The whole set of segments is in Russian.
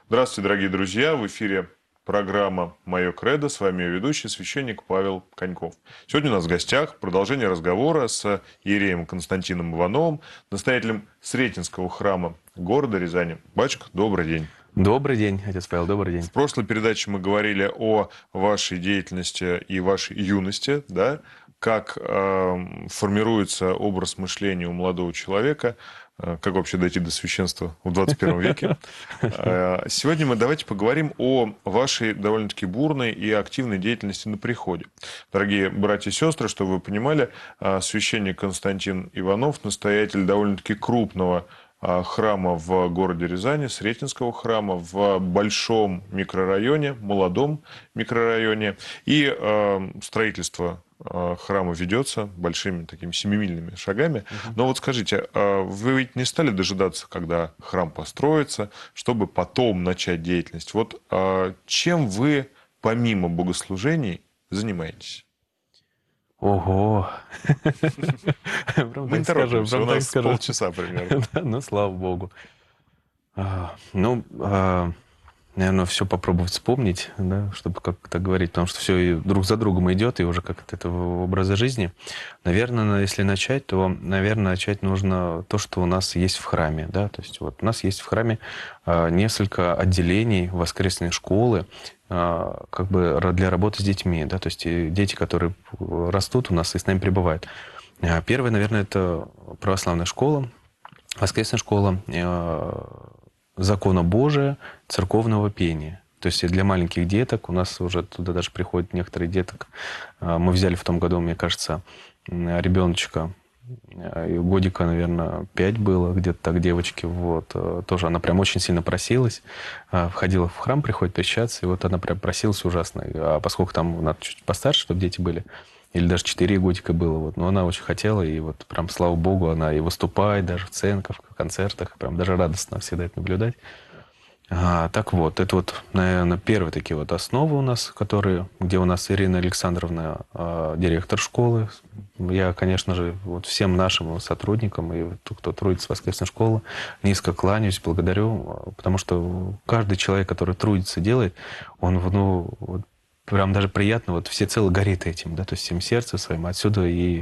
Здравствуйте, дорогие друзья! В эфире программа «Мое кредо». С вами ее ведущий, священник Павел Коньков. Сегодня у нас в гостях продолжение разговора с иереем Константином Ивановым, настоятелем Сретенского храма города Рязани. Батюшка, добрый день. Добрый день, отец Павел, добрый день. В прошлой передаче мы говорили о вашей деятельности и вашей юности, да? Как формируется образ мышления у молодого человека, как вообще дойти до священства в 21 веке. Сегодня мы давайте поговорим о вашей довольно-таки бурной и активной деятельности на приходе. Дорогие братья и сестры, чтобы вы понимали, священник Константин Иванов, настоятель довольно-таки крупного храма в городе Рязани, Сретенского храма, в большом микрорайоне, молодом микрорайоне. И строительство храма ведется большими такими семимильными шагами. Но вот скажите, вы ведь не стали дожидаться, когда храм построится, чтобы потом начать деятельность? Вот чем вы, помимо богослужений, занимаетесь? Ого! Мы не торопимся, у нас полчаса примерно. Ну, слава богу. Наверное, все попробовать вспомнить, да, чтобы как-то говорить, потому что все и друг за другом идет, и уже как-то это в образе жизни. Наверное, если начать, то, наверное, начать нужно то, что у нас есть в храме, да, то есть вот у нас есть в храме несколько отделений воскресной школы, как бы для работы с детьми, да, то есть дети, которые растут у нас и с нами пребывают. Первое, наверное, это православная школа, воскресная школа, закона Божия, церковного пения. То есть для маленьких деток, у нас уже туда даже приходят некоторые деток. Мы взяли в том году, мне кажется, ребеночка, годика, наверное, 5 было, где-то так, девочки. Вот. Тоже она прям очень сильно просилась. Входила в храм, приходит причащаться, и вот она прям просилась ужасно. А поскольку там надо чуть постарше, чтобы дети были, или даже 4 годика было, вот, но она очень хотела, и вот прям, слава богу, она и выступает даже в церквях, в концертах, прям даже радостно всегда это наблюдать. Так вот, это вот, наверное, первые такие вот основы у нас, которые, где у нас Ирина Александровна, директор школы. Я, конечно же, вот всем нашим сотрудникам и кто трудится в воскресной школе, низко кланяюсь, благодарю, потому что каждый человек, который трудится, делает, он, ну, вот, прям даже приятно, вот всецело горит этим, да, то есть всем сердцем своим. Отсюда и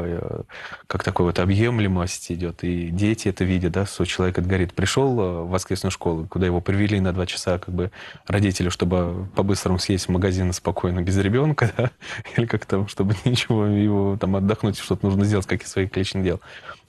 как такой вот объемлемость идет, и дети это видят, да, что человек это горит. Пришел в воскресную школу, куда его привели на 2 часа, как бы, родители, чтобы по-быстрому съесть в магазин спокойно, без ребенка, да, или как там, чтобы ничего, его там отдохнуть, что-то нужно сделать, какие свои личных дел.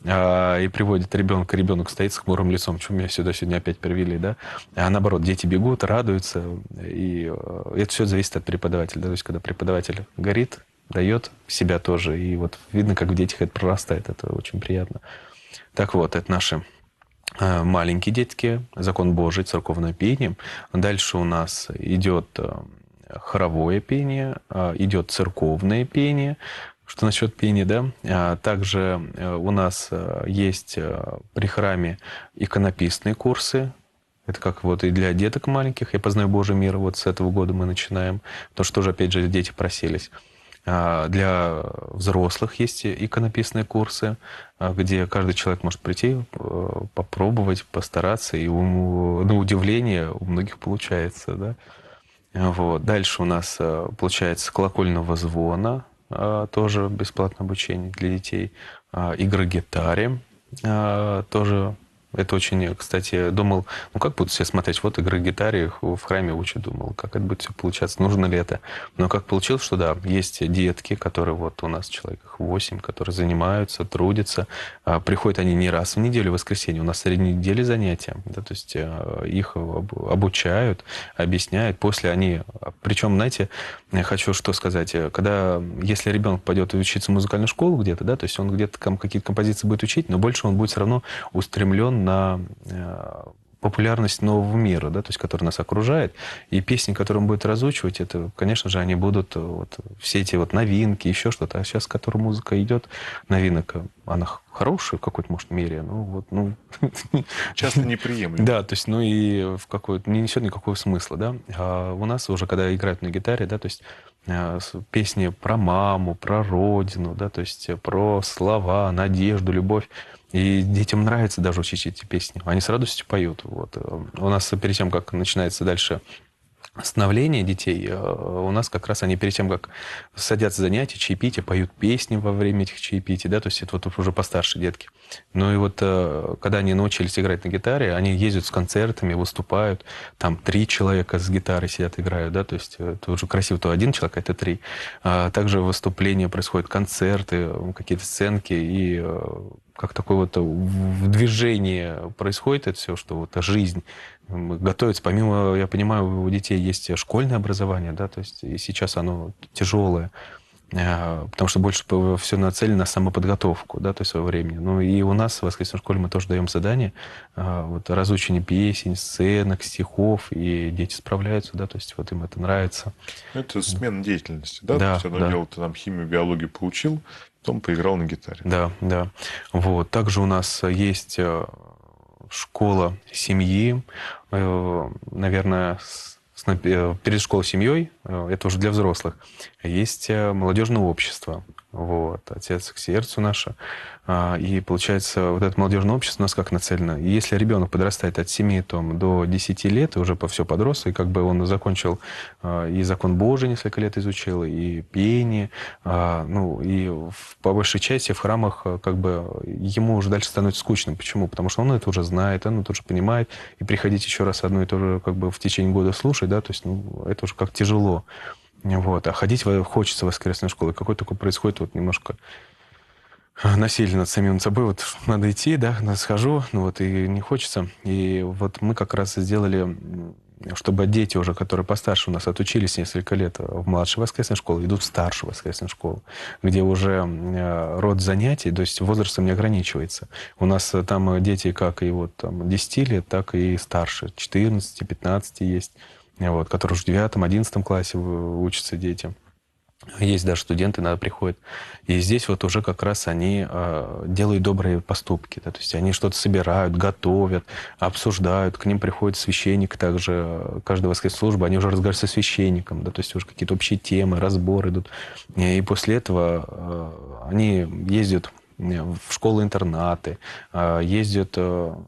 И приводит ребенка, ребенок стоит с хмурым лицом, что меня сюда сегодня опять привели, да. А наоборот, дети бегут, радуются, и это все зависит от преподавателя, да? То есть когда преподаватель горит, дает себя тоже, и вот видно, как в детях это прорастает, это очень приятно. Так вот, это наши маленькие детки, закон Божий, церковное пение. Дальше у нас идет хоровое пение, идет церковное пение. Что насчет пения, да? Также у нас есть при храме иконописные курсы. Это как вот и для деток маленьких. «Я познаю Божий мир». Вот с этого года мы начинаем. То, что тоже, опять же, дети просились. Для взрослых есть иконописные курсы, где каждый человек может прийти, попробовать, постараться. И на удивление у многих получается, да? Вот. Дальше у нас получается колокольного звона. Тоже бесплатное обучение для детей. Игры гитаре тоже. Это очень, кстати, думал, ну как будут все смотреть, вот игры гитаре в храме учат, думал, как это будет все получаться, нужно ли это. Но как получилось, что да, есть детки, которые вот у нас человек их 8, которые занимаются, трудятся. Приходят они не раз в неделю, в воскресенье, у нас среди недели занятия, да, то есть их обучают, объясняют, после они, причем, знаете, я хочу что сказать, когда, если ребенок пойдет учиться в музыкальную школу где-то, да, то есть он где-то какие-то композиции будет учить, но больше он будет все равно устремлен на популярность нового мира, да, то есть, который нас окружает. И песни, которые он будет разучивать, это, конечно же, они будут вот, все эти вот новинки, еще что-то. А сейчас, которая музыка идет, новинок, она хорошая в какой-то, может, мере, ну, вот, ну... Часто неприемлемо. Да, то есть, ну, и в какой-то... не несет никакого смысла, да. А у нас уже, когда играют на гитаре, да, то есть, песни про маму, про родину, да, то есть, про слова, надежду, любовь. И детям нравится даже учить эти песни. Они с радостью поют. Вот. У нас перед тем, как начинается дальше становление детей, у нас как раз они перед тем, как садятся занятия, чаепития, поют песни во время этих чаепитий, да, то есть это вот уже постарше детки. Ну и вот когда они научились играть на гитаре, они ездят с концертами, выступают, там 3 человека с гитарой сидят, играют, да, то есть это уже красиво, то 1 человек, а это 3. Также выступления происходят, концерты, какие-то сценки, и как такое вот в движении происходит это все, что вот жизнь готовится. Помимо, я понимаю, у детей есть школьное образование, да, то есть и сейчас оно тяжелое, потому что больше все нацелено на самоподготовку, да, то есть во времени. Ну и у нас в воскресной школе мы тоже даем задания, вот разучение песен, сценок, стихов, и дети справляются, да, то есть вот им это нравится. Это смена деятельности, да? То Да, есть одно да. дело, ты там химию, биологию поучил, потом поиграл на гитаре. Да, да. Вот. Также у нас есть школа семьи, наверное, перед школой семьей, это уже для взрослых, есть молодежное общество. Вот, отец к сердцу наше. И получается, вот это молодежное общество у нас как нацелено. И если ребенок подрастает от 7 там, до 10 лет, и уже по все подрос, и как бы он закончил и закон Божий несколько лет изучил, и пение, ну, и по большей части в храмах как бы ему уже дальше становится скучным. Почему? Потому что он это уже знает, он это уже понимает, и приходить еще раз одно и то же как бы в течение года слушать, да, то есть ну, это уже как тяжело. Вот. А ходить хочется в воскресную школу. И какой такой происходит вот немножко насилие над самим собой. Вот надо идти, да, схожу, ну вот и не хочется. И вот мы как раз сделали, чтобы дети уже, которые постарше у нас отучились несколько лет в младшей воскресной школе, идут в старшую воскресную школу, где уже род занятий, то есть возрастом не ограничивается. У нас там дети как и вот там 10 лет, так и старше, 14, 15 есть. Вот, которые уже в 9-11 классе учатся дети. Есть даже студенты, иногда приходят. И здесь вот уже как раз они делают добрые поступки. Да, то есть они что-то собирают, готовят, обсуждают. К ним приходит священник также. Каждая воскресная служба, они уже разговаривают со священником. Да, то есть уже какие-то общие темы, разборы идут. И после этого они ездят в школы-интернаты, ездят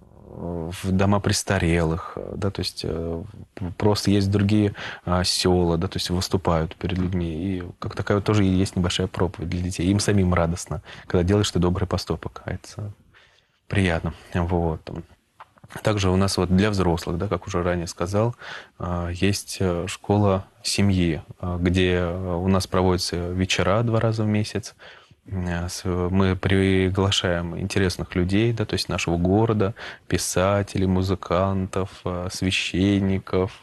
в дома престарелых, да, то есть просто есть другие села, да, то есть выступают перед людьми. И как такая вот тоже есть небольшая проповедь для детей. Им самим радостно, когда делаешь ты добрый поступок. Это приятно. Вот. Также у нас вот для взрослых, да, как уже ранее сказал, есть школа семьи, где у нас проводятся вечера 2 раза в месяц. Мы приглашаем интересных людей, да, то есть нашего города, писателей, музыкантов, священников,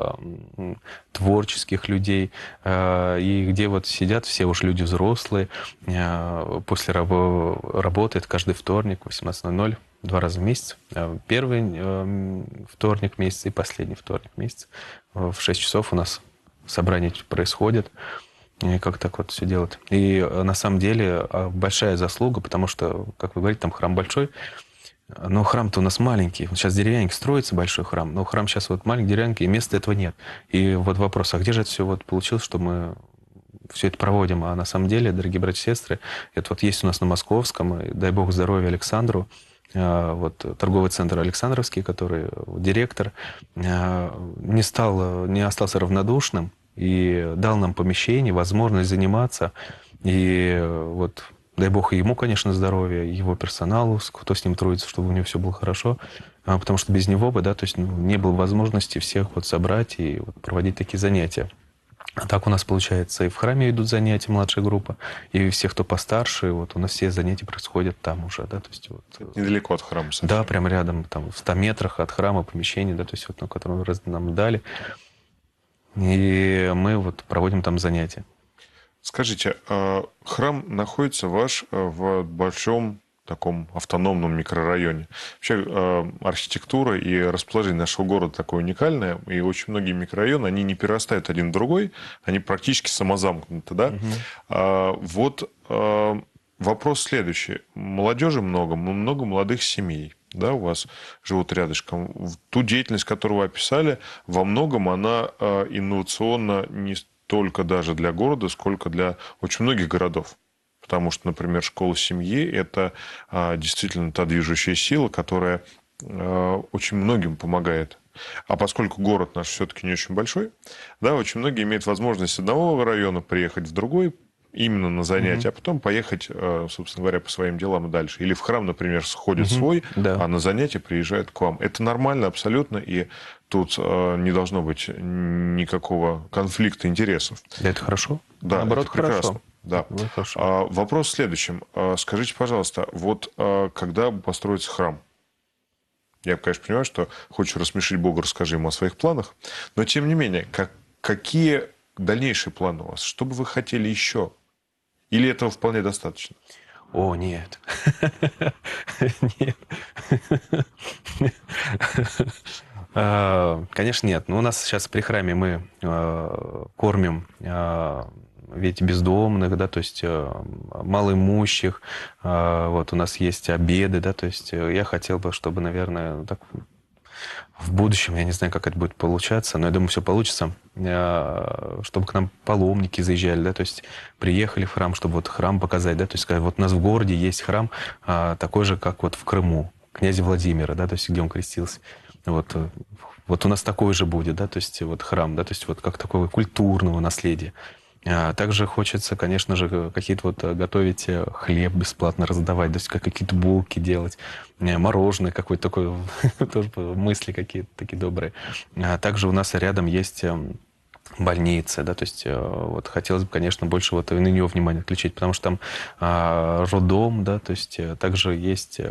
творческих людей, и где вот сидят все уж люди взрослые, после работы, это каждый вторник в 18:00, 2 раза в месяц. Первый вторник месяца и последний вторник месяца. В 6 часов у нас собрание происходит. И как так вот все делать. И на самом деле большая заслуга, потому что, как вы говорите, там храм большой, но храм-то у нас маленький. Вот сейчас деревянный строится большой храм, но храм сейчас вот маленький, деревянный, и места этого нет. И вот вопрос, а где же это все вот получилось, что мы все это проводим? А на самом деле, дорогие братья и сестры, это вот есть у нас на Московском, и дай бог здоровья Александру, вот торговый центр Александровский, который директор, не остался равнодушным, и дал нам помещение, возможность заниматься. И вот, дай бог и ему, конечно, здоровья, и его персоналу, кто с ним трудится, чтобы у него все было хорошо. Потому что без него бы, да, то есть не было возможности всех вот собрать и вот проводить такие занятия. А так у нас, получается, и в храме идут занятия, младшая группа, и все, кто постарше, вот у нас все занятия происходят там уже, да, то есть вот... Недалеко от храма совсем. Да, прям рядом, там, в 100 метрах от храма помещение, да, то есть вот, на котором нам дали. И мы вот проводим там занятия. Скажите, храм находится ваш в большом таком автономном микрорайоне. Вообще архитектура и расположение нашего города такое уникальное, и очень многие микрорайоны, они не перерастают один в другой, они практически самозамкнуты, да? Вот вопрос следующий. Молодежи много, много молодых семей. Да, у вас живут рядышком. Ту деятельность, которую вы описали, во многом она инновационна не столько даже для города, сколько для очень многих городов. потому что, например, школа семьи – это действительно та движущая сила, которая очень многим помогает. А поскольку город наш все-таки не очень большой, да, очень многие имеют возможность с одного района приехать в другой, именно на занятия, а потом поехать, собственно говоря, по своим делам дальше. Или в храм, например, сходит свой, Да. а на занятия приезжает к вам. Это нормально абсолютно, и тут не должно быть никакого конфликта интересов. Да, это хорошо. Да, Наоборот, это прекрасно. хорошо. Да. Наоборот, хорошо. Вопрос в следующем. Скажите, пожалуйста, вот когда построится храм? Я, конечно, понимаю, что хочешь рассмешить Бога, расскажи ему о своих планах. Но, тем не менее, какие дальнейшие планы у вас? Что бы вы хотели еще? Или этого вполне достаточно? О, нет. Нет. Конечно, нет. Но у нас сейчас при храме мы кормим ведь бездомных, да, то есть малоимущих. Вот у нас есть обеды, да, то есть я хотел бы, чтобы, наверное, так в будущем, я не знаю, как это будет получаться, но я думаю, все получится, чтобы к нам паломники заезжали, да, то есть приехали в храм, чтобы вот храм показать, да, то есть сказать, вот у нас в городе есть храм такой же, как вот в Крыму, князя Владимира, да, то есть где он крестился. Вот у нас такой же будет, да, то есть вот храм, да, то есть вот как такого культурного наследия. Также хочется, конечно же, какие-то вот готовить хлеб бесплатно раздавать, то есть как какие-то булки делать, мороженое какое-то такое, тоже мысли какие-то такие добрые. Также у нас рядом есть больницы, да, то есть вот хотелось бы, конечно, больше вот на нее внимание отключить, потому что там роддом, да, то есть также есть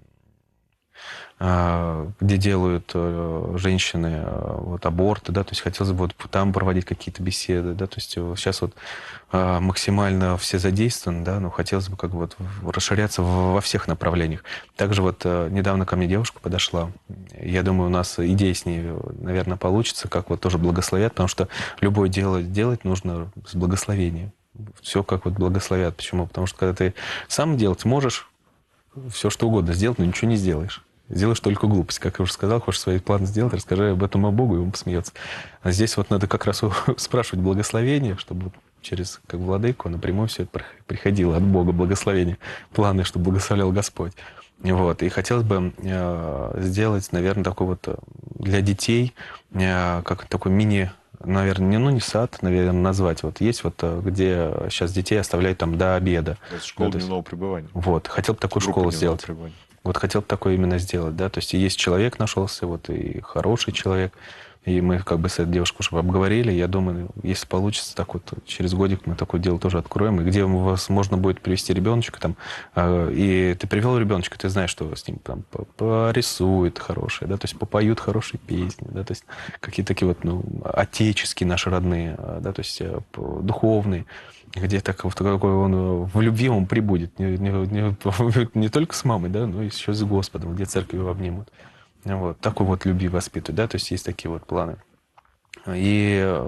где делают женщины вот, аборты, да, то есть хотелось бы вот там проводить какие-то беседы, да, то есть сейчас вот максимально все задействованы, да, но хотелось бы как бы вот расширяться во всех направлениях. Также вот недавно ко мне девушка подошла, я думаю, у нас идея с ней, наверное, получится, как вот тоже благословят, потому что любое дело делать нужно с благословением. Все как вот благословят. Почему? Потому что когда ты сам делать можешь, все что угодно сделать, но ничего не сделаешь. Сделаешь только глупость. Как я уже сказал, хочешь свои планы сделать, расскажи об этом Богу, и он посмеется. А здесь вот надо как раз спрашивать благословение, чтобы через как владыку напрямую все это приходило от Бога, благословение, планы, чтобы благословлял Господь. Вот. И хотелось бы сделать, наверное, такой вот для детей, как такой мини, наверное, не сад, наверное, назвать. Вот есть вот, где сейчас детей оставляют там до обеда. Это школа Да, дневного пребывания. вот. Хотел бы такую Группа школу дневного сделать. пребывания. Вот хотел бы такое именно сделать, да, то есть и есть человек нашелся, вот, и хороший человек, и мы как бы с этой девушкой уже обговорили, я думаю, если получится, так вот через годик мы такое дело тоже откроем, и где у вас можно будет привести ребеночка там, и ты привел ребеночка, ты знаешь, что с ним там порисует хорошее, да, то есть попоют хорошие песни, да, то есть какие-то такие вот, ну, отеческие наши родные, да, то есть духовные, где так вот какой он в любви он прибудет, не только с мамой, да, но и еще с Господом, где церковь его обнимут. Вот, такой вот любви воспитывать, да, то есть есть такие вот планы. И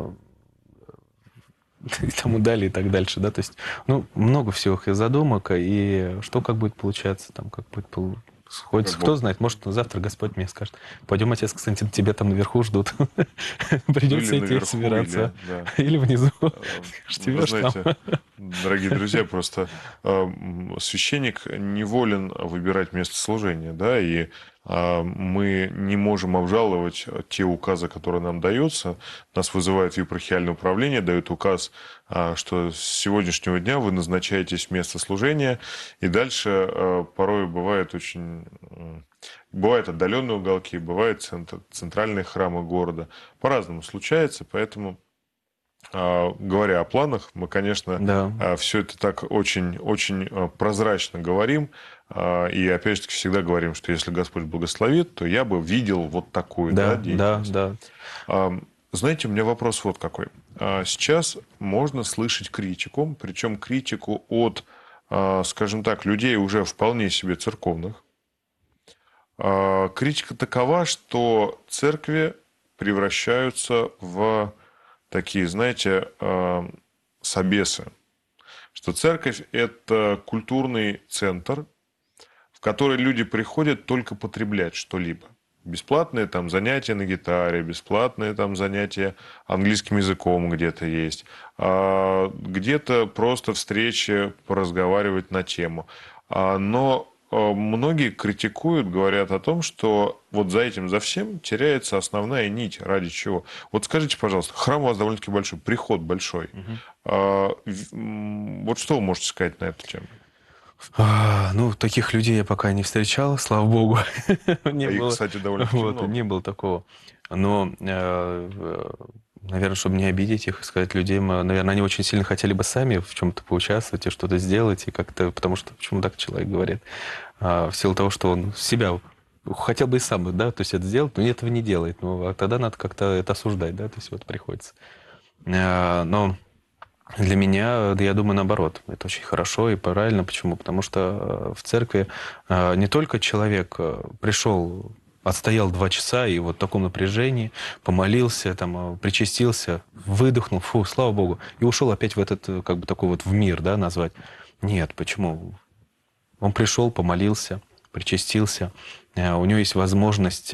и тому далее, и так дальше, да, то есть, ну, много всего задумок, и что как будет получаться, там, как будет сходится, кто знает, может, завтра Господь мне скажет, пойдем, отец, кстати, тебя там наверху ждут, придется идти наверху, собираться, да. или внизу, Вы знаете, дорогие друзья, просто священник неволен выбирать место служения, да, и мы не можем обжаловать те указы, которые нам даются. Нас вызывает в епархиальное управление, дают указ, что с сегодняшнего дня вы назначаетесь в место служения, и дальше порой бывает очень... Бывают отдаленные уголки, бывают центральные храмы города. По-разному случается, поэтому... Говоря о планах, мы, конечно, да, все это так очень прозрачно говорим. И, опять же таки, всегда говорим, что если Господь благословит, то я бы видел вот такую деятельность. да. Знаете, у меня вопрос вот какой. Сейчас можно слышать критику, причем критику от, скажем так, людей уже вполне себе церковных. Критика такова, что церкви превращаются в такие, знаете, собесы. Что церковь – это культурный центр, в который люди приходят только потреблять что-либо. Бесплатные там занятия на гитаре, бесплатные там занятия английским языком где-то есть, где-то просто встречи поразговаривать на тему. Но многие критикуют, говорят о том, что вот за этим, за всем теряется основная нить, ради чего. Вот скажите, пожалуйста, храм у вас довольно-таки большой, приход большой. Мгм. Вот что вы можете сказать на эту тему? Ну, таких людей я пока не встречал, слава богу. Не А их, было, кстати, довольно-таки вот, много. не было такого. Но, наверное, чтобы не обидеть их, сказать людей, наверное, они очень сильно хотели бы сами в чем-то поучаствовать и что-то сделать, и как-то, потому что, почему так человек говорит? В силу того, что он себя хотел бы и сам, да, то есть это сделать, но этого не делает. Ну, а тогда надо как-то это осуждать, да, то есть вот приходится. Но для меня, я думаю, наоборот. Это очень хорошо и правильно. Почему? Потому что в церкви не только человек пришел, отстоял 2 часа и вот в таком напряжении, помолился, там, причастился, выдохнул, фу, слава Богу, и ушел опять в этот, как бы такой вот в мир, да, назвать. Нет, почему? Он пришел, помолился, причастился, у него есть возможность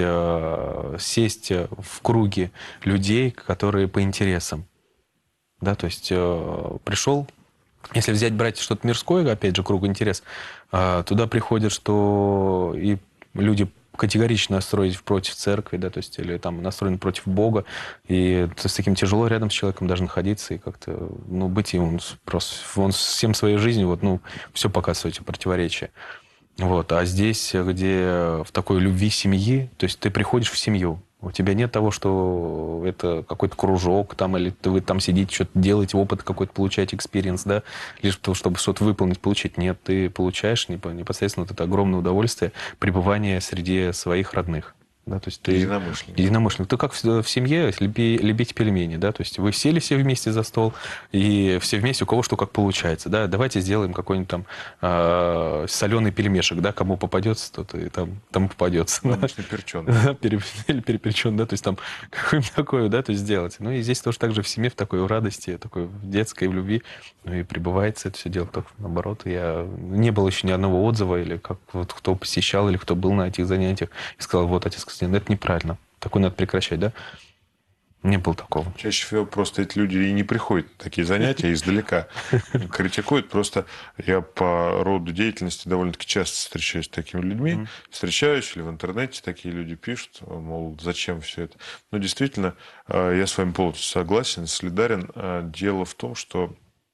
сесть в круге людей, которые по интересам. Да, то есть пришел, если взять, брать что-то мирское, опять же, круг интерес, туда приходят, что и люди категорично настроены против церкви, да, то есть или там настроены против Бога, и с таким тяжело рядом с человеком даже находиться и как-то, ну, быть ему просто, он всем своей жизнью, вот, ну, все показывает эти противоречия. Вот. А здесь, где в такой любви семьи, то есть ты приходишь в семью, у тебя нет того, что это какой-то кружок, там, или вы там сидите, что-то делаете, опыт какой-то получаете, экспириенс, да, лишь того, чтобы что-то выполнить, получить. Нет, ты получаешь непосредственно вот это огромное удовольствие пребывания среди своих родных. Да, то есть ты Единомышленников. единомышленник. Ты как в семье любите пельмени, да, то есть вы сели все вместе за стол, и все вместе, у кого что как получается, да, давайте сделаем какой-нибудь там соленый пельмешек, да, кому попадется, тот и там, тому попадется. Ну, Да. обычно перченый. Да, или перепечен, да, то есть там какое-нибудь такое, да, то есть сделать. Ну и здесь тоже так же в семье, в такой в радости, такой в детской, в любви, ну и пребывается это все дело, только наоборот. Я не было еще ни одного отзыва, или как вот кто посещал, или кто был на этих занятиях, и сказал, вот, отец Константин, это неправильно, такое надо прекращать, да? Не было такого. Чаще всего просто эти люди и не приходят на такие занятия, издалека критикуют. Просто я по роду деятельности довольно-таки часто встречаюсь с такими людьми. Встречаюсь или в интернете такие люди пишут, мол, зачем все это. Но действительно, я с вами полностью согласен, солидарен. Дело в том, что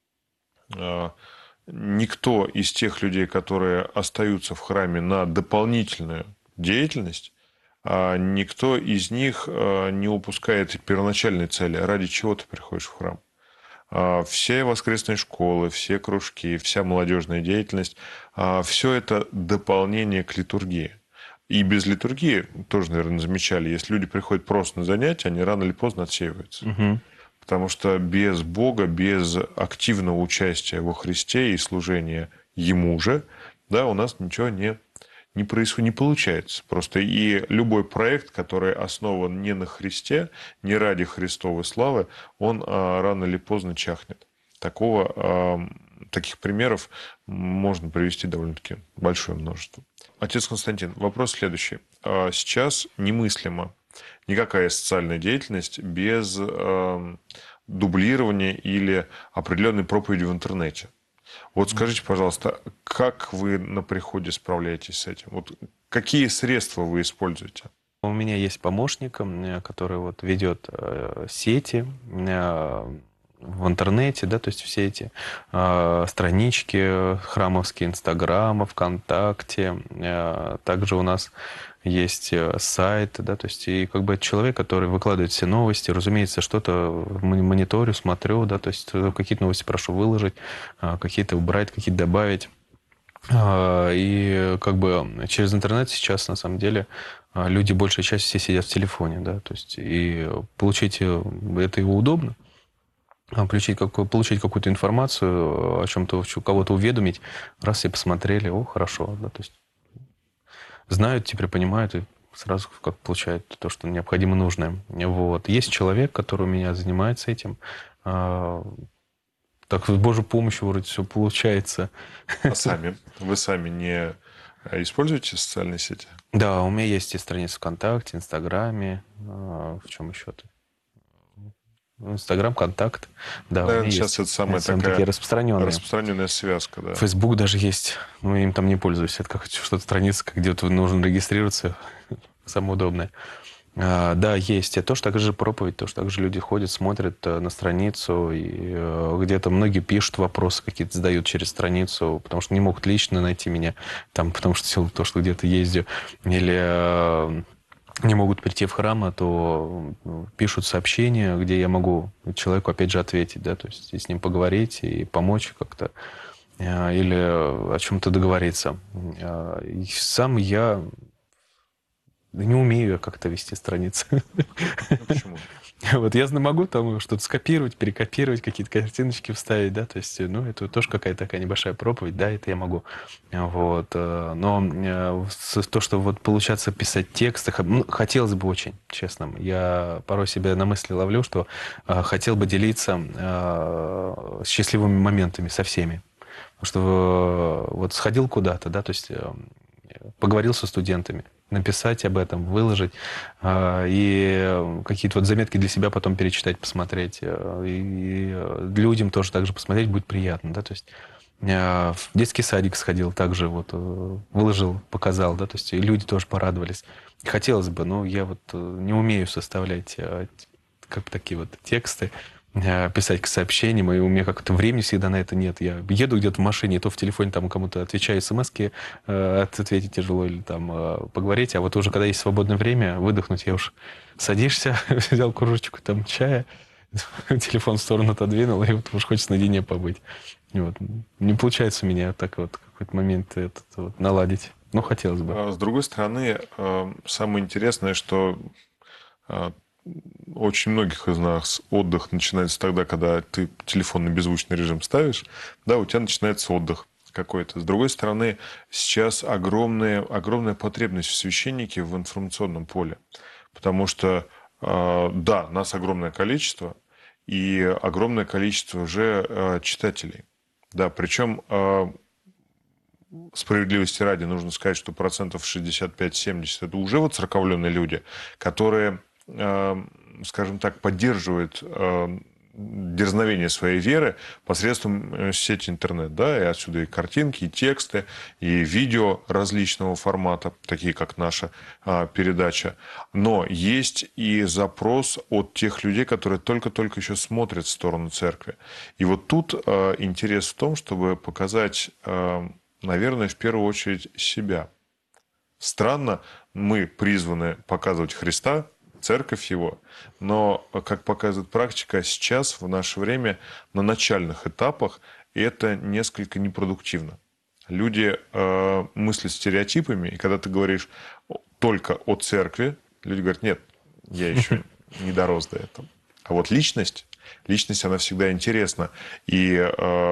никто из тех людей, которые остаются в храме на дополнительную деятельность, никто из них не упускает первоначальной цели, ради чего ты приходишь в храм. Все воскресные школы, все кружки, вся молодежная деятельность, все это дополнение к литургии. И без литургии, тоже, наверное, замечали, если люди приходят просто на занятия, они рано или поздно отсеиваются. Мгм. Потому что без Бога, без активного участия во Христе и служения Ему же, да, у нас ничего не происходит, не получается. Просто и любой проект, который основан не на Христе, не ради Христовой славы, он рано или поздно чахнет. Таких примеров можно привести довольно-таки большое множество. Отец Константин, вопрос следующий. Сейчас немыслимо никакая социальная деятельность без дублирования или определенной проповеди в интернете. Вот скажите, пожалуйста, как вы на приходе справляетесь с этим? Вот какие средства вы используете? У меня есть помощник, который вот ведет сети в интернете, да, то есть все эти странички храмовские, Инстаграма, ВКонтакте. Также у нас есть сайт, да, то есть и как бы человек, который выкладывает все новости, разумеется, что-то мониторю, смотрю, да, то есть какие-то новости прошу выложить, какие-то убрать, какие-то добавить. И как бы через интернет сейчас, на самом деле, люди, большая часть, все сидят в телефоне, да, то есть и получить это его удобно, получить какую-то информацию, о чем-то, кого-то уведомить, раз все посмотрели, о, хорошо, да, то есть знают, теперь понимают и сразу как получают то, что необходимо, нужное. Вот. Есть человек, который у меня занимается этим, так с Божьей помощью вроде все получается. А сами? Вы сами не Используете социальные сети? Да, у меня есть и страница ВКонтакте, Инстаграме. В чем еще-то? Инстаграм, Контакт. Да, у меня Наверное, сейчас есть. это самая Это самые такие такая распространенные. распространенная связка, да. Фейсбук даже есть, но им там не пользуюсь. Это как что-то страница, где вот нужно регистрироваться, самое удобное. Да, есть. Это тоже так же проповедь, тоже так же люди ходят, смотрят на страницу, и где-то многие пишут вопросы какие-то, задают через страницу, потому что не могут лично найти меня, там, потому что в силу того, что где-то ездю, или не могут прийти в храм, а то пишут сообщения, где я могу человеку опять же ответить, да, то есть и с ним поговорить и помочь как-то или о чем-то договориться. И сам я не умею как-то вести страницы. Ну, почему? Вот я могу там что-то скопировать, перекопировать, какие-то картиночки вставить, да, то есть, ну, это тоже какая-то такая небольшая проповедь, да, это я могу. Вот. Но то, что вот получаться писать тексты, хотелось бы очень, честно. Я порой себя на мысли ловлю, что хотел бы делиться счастливыми моментами со всеми. Потому что вот сходил куда-то, да, то есть поговорил со студентами, написать об этом, выложить, и какие-то вот заметки для себя потом перечитать, посмотреть. И людям тоже так же посмотреть будет приятно, да, то есть в детский садик сходил, также вот выложил, показал, да, то есть и люди тоже порадовались. Хотелось бы, но я вот не умею составлять как такие вот тексты, писать к сообщениям, и у меня как-то времени всегда на это нет. Я еду где-то в машине, и то в телефоне там кому-то отвечаю смс-ки, ответить тяжело или там поговорить, а вот уже когда есть свободное время, выдохнуть, я уж садишься, взял кружечку там чая, телефон в сторону отодвинул, и вот уж хочется наедине побыть. И вот. Не получается у меня так вот в какой-то момент этот вот наладить. Ну, хотелось бы. С другой стороны, самое интересное, что а, очень многих из нас отдых начинается тогда, когда ты телефон на беззвучный режим ставишь, да, у тебя начинается отдых какой-то. С другой стороны, сейчас огромная потребность в священнике в информационном поле, потому что, да, нас огромное количество, и огромное количество уже читателей. Да, причем справедливости ради нужно сказать, что процентов 65-70 это уже вот церковленные люди, которые, скажем так, поддерживают дерзновение своей веры посредством сети интернет, да, и отсюда и картинки, и тексты, и видео различного формата, такие как наша передача. Но есть и запрос от тех людей, которые только-только еще смотрят в сторону церкви. И вот тут интерес в том, чтобы показать, наверное, в первую очередь себя. Странно, мы призваны показывать Христа, церковь его, но, как показывает практика, сейчас, в наше время, на начальных этапах это несколько непродуктивно. Люди мыслят стереотипами, и когда ты говоришь только о церкви, люди говорят, нет, я еще не дорос до этого. А вот личность, она всегда интересна. И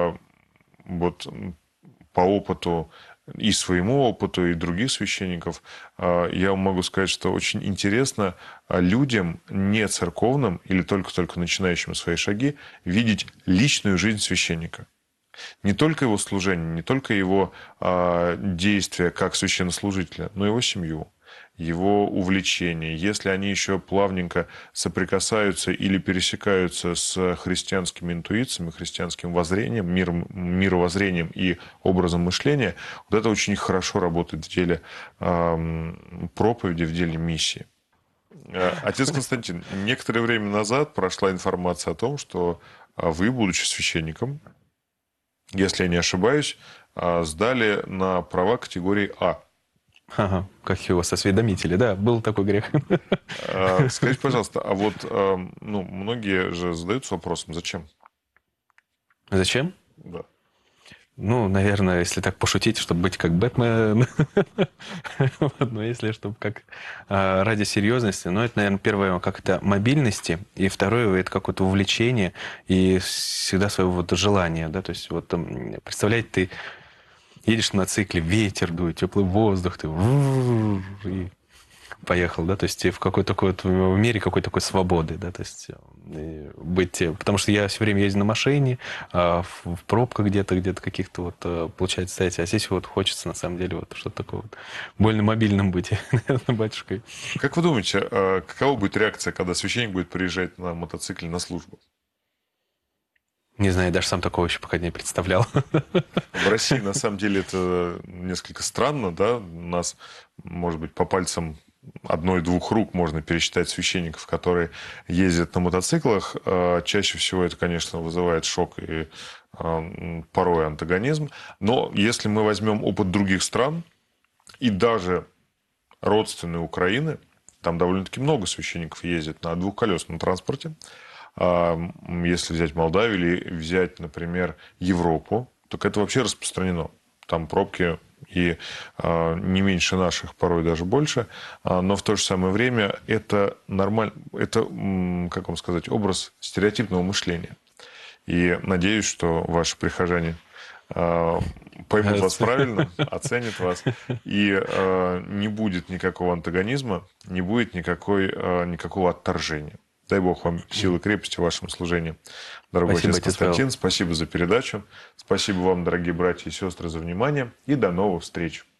вот по опыту и своему опыту, и других священников, я могу сказать, что очень интересно людям, не церковным или только-только начинающим свои шаги, видеть личную жизнь священника. Не только его служение, не только его действия как священнослужителя, но и его семью, его увлечения. Если они еще плавненько соприкасаются или пересекаются с христианскими интуициями, христианским воззрением, мировоззрением и образом мышления, вот это очень хорошо работает в деле проповеди, в деле миссии. Отец Константин, некоторое время назад прошла информация о том, что вы, будучи священником, если я не ошибаюсь, сдали на права категории А. Ага, как его, осведомители, да, был такой грех. Скажите, пожалуйста, а вот ну, многие же задаются вопросом, зачем? Зачем? Да. Ну, наверное, если так пошутить, чтобы быть как Бэтмен. Но если чтобы как ради серьезности, ну, это, наверное, первое как-то мобильности, и второе это какое-то увлечение и всегда свое вот желание, да, то есть вот представляете, ты едешь на цикле, ветер дует, теплый воздух, ты и поехал, да, то есть в какой-то такой вот в мире какой-то такой свободы, да, то есть быть... Потому что я все время езжу на машине, в пробках где-то каких-то вот получается стоять. А здесь вот хочется, на самом деле, вот что-то такое вот больно мобильным быть, наверное, батюшкой. Как вы думаете, какова будет реакция, когда священник будет приезжать на мотоцикле на службу? Не знаю, даже сам такого еще пока не представлял. В России, на самом деле, это несколько странно, да? У нас, может быть, по пальцам одной-двух рук можно пересчитать священников, которые ездят на мотоциклах. Чаще всего это, конечно, вызывает шок и порой антагонизм. Но если мы возьмем опыт других стран и даже родственной Украины, там довольно-таки много священников ездит на двухколесном транспорте. Если взять Молдавию или взять, например, Европу, то это вообще распространено. Там пробки и не меньше наших, порой даже больше. Но в то же самое время это нормально, это, как вам сказать, образ стереотипного мышления. И надеюсь, что ваши прихожане поймут вас правильно, оценят вас, и не будет никакого антагонизма, не будет никакого отторжения. Дай Бог вам силы и крепости в вашем служении. Дорогой Спасибо, отец Константин, спасибо за передачу. Спасибо вам, дорогие братья и сестры, за внимание. И до новых встреч.